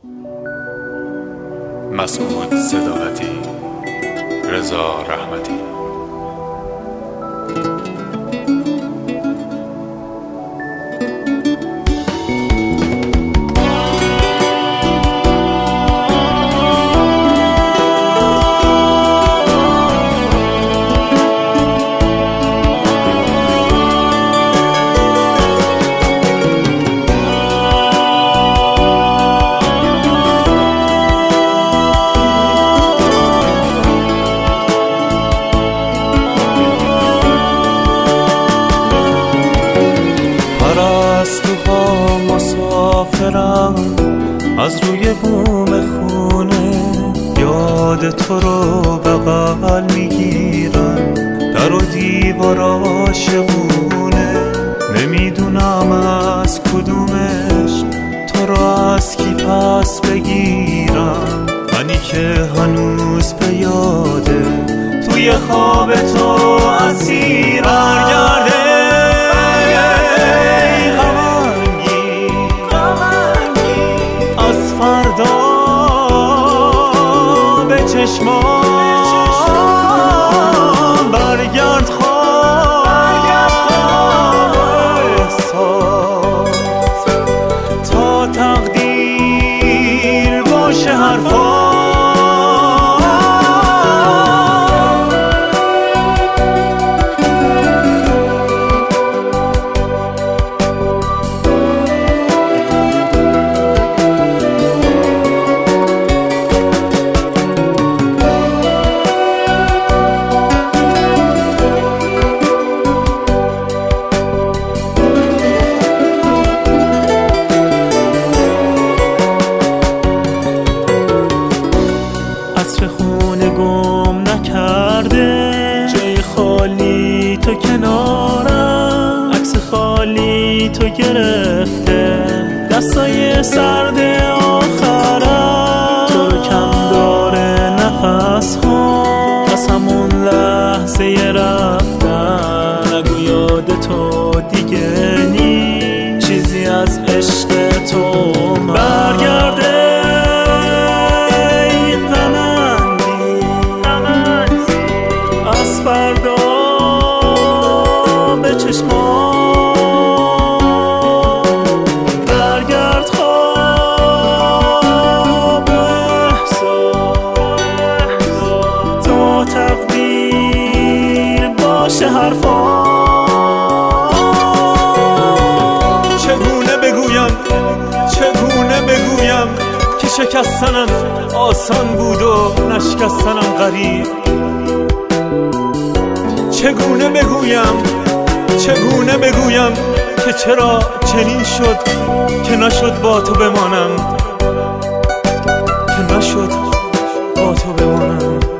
مسعود صداقتی، رضا رحمتی. از روی بوم خونه یاد تو رو بغل میگیرن، در و دیوار عاشقونه، نمیدونم از کدومش تو رو از کی پس بگیرم. منی که هنوز به یاده توی خواب تو اسیرم. چشمان برگرد خواب احساس تا تقدیر باشه حرفا. خونه گم نکرده، جای خالی تو کنارم، عکس خالی تو گرفته، دستای سرد آخرم، تو رو کم داره نفس ها از همون لحظه رفتن. نگو یاد تو دیگه نی چیزی از عشق تو برگرده. فردا به چشمان برگرد خواب احساس تا تقدیر باشه حرفا. چگونه بگویم که شکستنم آسان بود و نشکستنم غریب. چگونه بگویم که چرا چنین شد که نشد با تو بمانم، که نشد با تو بمانم.